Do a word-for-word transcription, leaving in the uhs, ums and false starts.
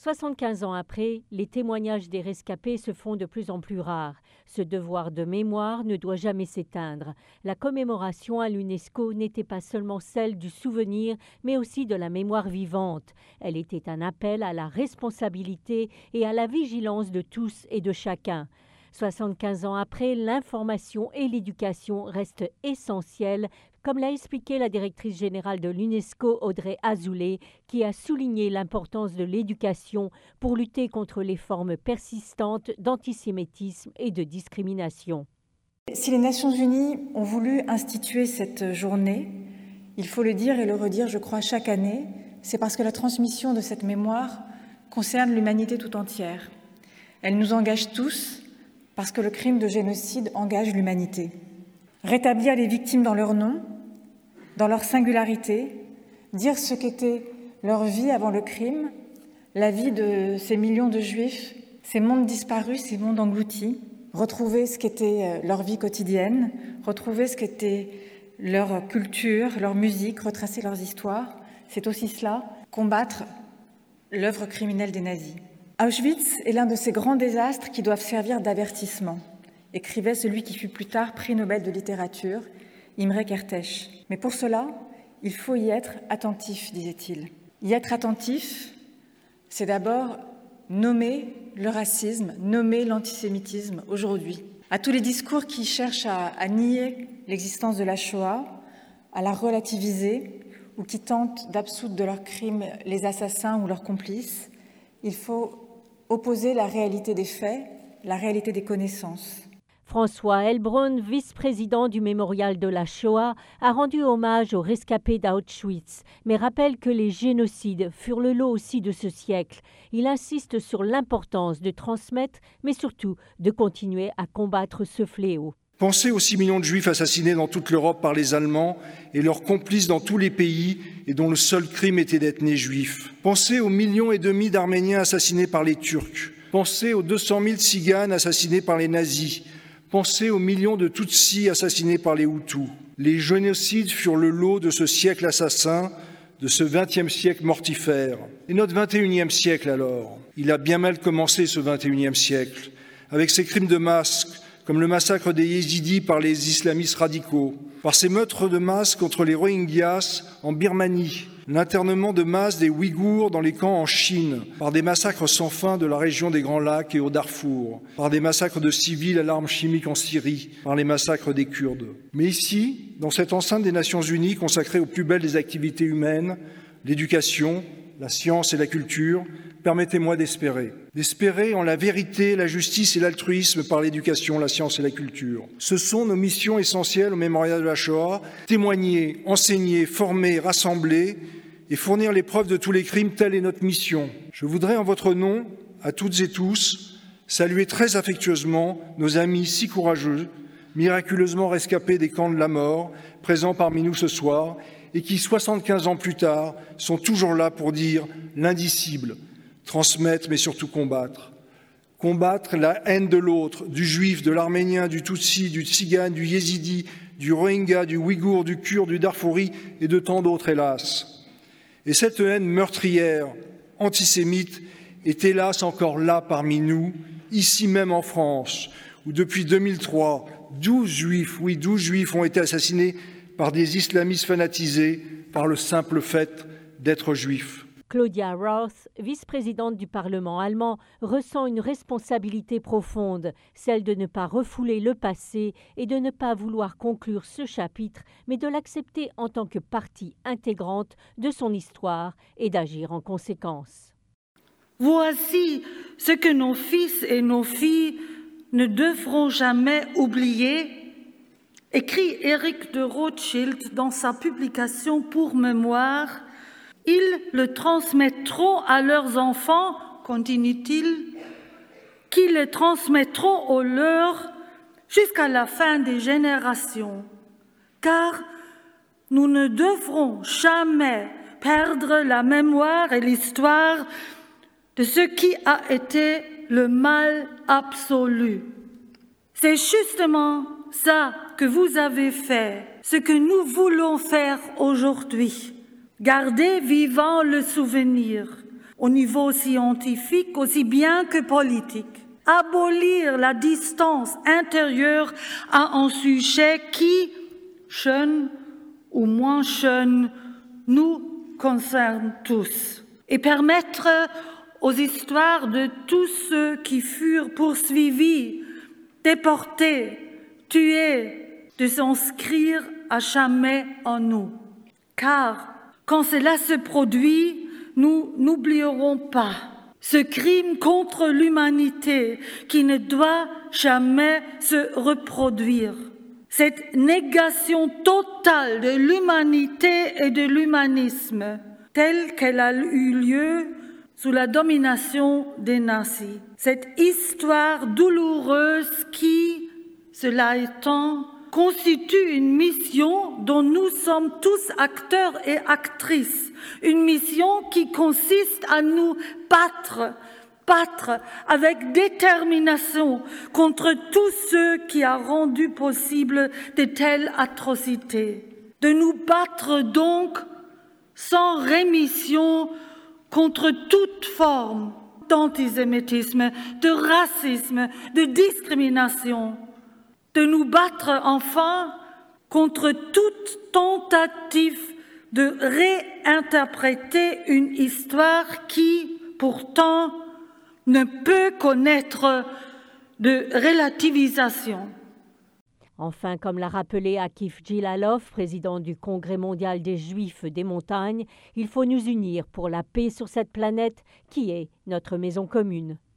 soixante-quinze ans après, les témoignages des rescapés se font de plus en plus rares. Ce devoir de mémoire ne doit jamais s'éteindre. La commémoration à l'UNESCO n'était pas seulement celle du souvenir, mais aussi de la mémoire vivante. Elle était un appel à la responsabilité et à la vigilance de tous et de chacun. soixante-quinze ans après, l'information et l'éducation restent essentielles, comme l'a expliqué la directrice générale de l'UNESCO, Audrey Azoulay, qui a souligné l'importance de l'éducation pour lutter contre les formes persistantes d'antisémitisme et de discrimination. Si les Nations Unies ont voulu instituer cette journée, il faut le dire et le redire, je crois, chaque année, c'est parce que la transmission de cette mémoire concerne l'humanité tout entière. Elle nous engage tous, parce que le crime de génocide engage l'humanité. Rétablir les victimes dans leur nom, dans leur singularité, dire ce qu'était leur vie avant le crime, la vie de ces millions de Juifs, ces mondes disparus, ces mondes engloutis, retrouver ce qu'était leur vie quotidienne, retrouver ce qu'était leur culture, leur musique, retracer leurs histoires, c'est aussi cela, combattre l'œuvre criminelle des nazis. Auschwitz est l'un de ces grands désastres qui doivent servir d'avertissement, écrivait celui qui fut plus tard prix Nobel de littérature, Imre Kertész. Mais pour cela, il faut y être attentif, disait-il. Y être attentif, c'est d'abord nommer le racisme, nommer l'antisémitisme aujourd'hui. À tous les discours qui cherchent à, à nier l'existence de la Shoah, à la relativiser ou qui tentent d'absoudre de leurs crimes les assassins ou leurs complices, il faut opposer la réalité des faits, la réalité des connaissances. François Heilbronn, vice-président du mémorial de la Shoah, a rendu hommage aux rescapés d'Auschwitz, mais rappelle que les génocides furent le lot aussi de ce siècle. Il insiste sur l'importance de transmettre, mais surtout de continuer à combattre ce fléau. Pensez aux six millions de Juifs assassinés dans toute l'Europe par les Allemands et leurs complices dans tous les pays et dont le seul crime était d'être nés juifs. Pensez aux millions et demi d'Arméniens assassinés par les Turcs. Pensez aux deux cent mille Tziganes assassinés par les nazis. Pensez aux millions de Tutsis assassinés par les Hutus. Les génocides furent le lot de ce siècle assassin, de ce vingtième siècle mortifère. Et notre vingt et unième siècle alors? Il a bien mal commencé ce vingt et unième siècle, avec ses crimes de masse, comme le massacre des Yézidis par les islamistes radicaux, par ces meurtres de masse contre les Rohingyas en Birmanie, l'internement de masse des Ouïghours dans les camps en Chine, par des massacres sans fin de la région des Grands Lacs et au Darfour, par des massacres de civils à l'arme chimique en Syrie, par les massacres des Kurdes. Mais ici, dans cette enceinte des Nations Unies consacrée aux plus belles des activités humaines, l'éducation, la science et la culture, permettez-moi d'espérer. D'espérer en la vérité, la justice et l'altruisme par l'éducation, la science et la culture. Ce sont nos missions essentielles au mémorial de la Shoah, témoigner, enseigner, former, rassembler et fournir les preuves de tous les crimes, telle est notre mission. Je voudrais en votre nom, à toutes et tous, saluer très affectueusement nos amis si courageux, miraculeusement rescapés des camps de la mort, présents parmi nous ce soir, et qui, soixante-quinze ans plus tard, sont toujours là pour dire l'indicible, transmettre mais surtout combattre. Combattre la haine de l'autre, du juif, de l'arménien, du tutsi, du tzigane, du yézidi, du rohingya, du ouïghour, du kurde, du darfouri et de tant d'autres, hélas. Et cette haine meurtrière, antisémite, est hélas encore là parmi nous, ici même en France, où depuis deux mille trois, douze juifs, oui, douze juifs ont été assassinés par des islamistes fanatisés par le simple fait d'être juifs. Claudia Roth, vice-présidente du Parlement allemand, ressent une responsabilité profonde, celle de ne pas refouler le passé et de ne pas vouloir conclure ce chapitre, mais de l'accepter en tant que partie intégrante de son histoire et d'agir en conséquence. Voici ce que nos fils et nos filles ne devront jamais oublier, écrit Éric de Rothschild dans sa publication Pour mémoire. Ils le transmettront à leurs enfants, continue-t-il, qui le transmettront aux leurs jusqu'à la fin des générations. Car nous ne devrons jamais perdre la mémoire et l'histoire de ce qui a été le mal absolu. C'est justement ça que vous avez fait, ce que nous voulons faire aujourd'hui. Garder vivant le souvenir. au niveau scientifique aussi bien que politique. Abolir la distance intérieure à un sujet qui, jeune ou moins jeune, nous concerne tous. Et permettre aux histoires de tous ceux qui furent poursuivis, déportés, tués, de s'inscrire à jamais en nous. Car quand cela se produit, nous n'oublierons pas ce crime contre l'humanité qui ne doit jamais se reproduire. Cette négation totale de l'humanité et de l'humanisme, telle qu'elle a eu lieu sous la domination des nazis. Cette histoire douloureuse qui, cela étant, constitue une mission dont nous sommes tous acteurs et actrices. Une mission qui consiste à nous battre, battre avec détermination contre tous ceux qui ont rendu possible de telles atrocités. De nous battre donc sans rémission contre toute forme d'antisémitisme, de racisme, de discrimination. De nous battre enfin contre toute tentative de réinterpréter une histoire qui, pourtant, ne peut connaître de relativisation. Enfin, comme l'a rappelé Akif Gilalov, président du Congrès mondial des Juifs des montagnes, il faut nous unir pour la paix sur cette planète qui est notre maison commune.